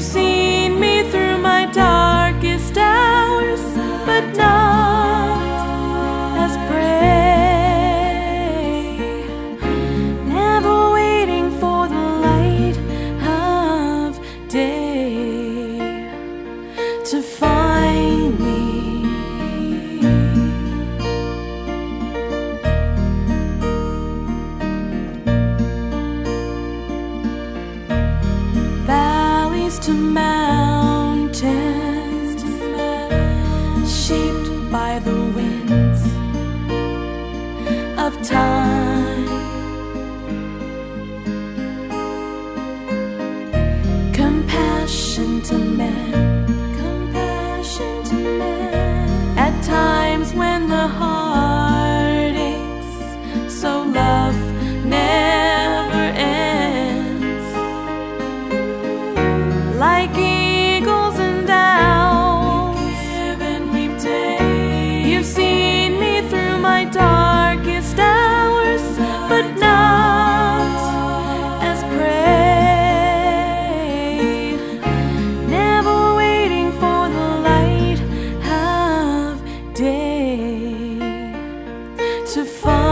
You've seen me through my darkest hours, but not as prey. Never waiting for the light of day to find me. Valleys to mountains, shaped by the winds of time. Compassion to men, compassion to men. At times when the heart aches, so love never ends. Like eagles and owls, you've seen me through my darkest hours, but not as prey. Never waiting for the light of day to find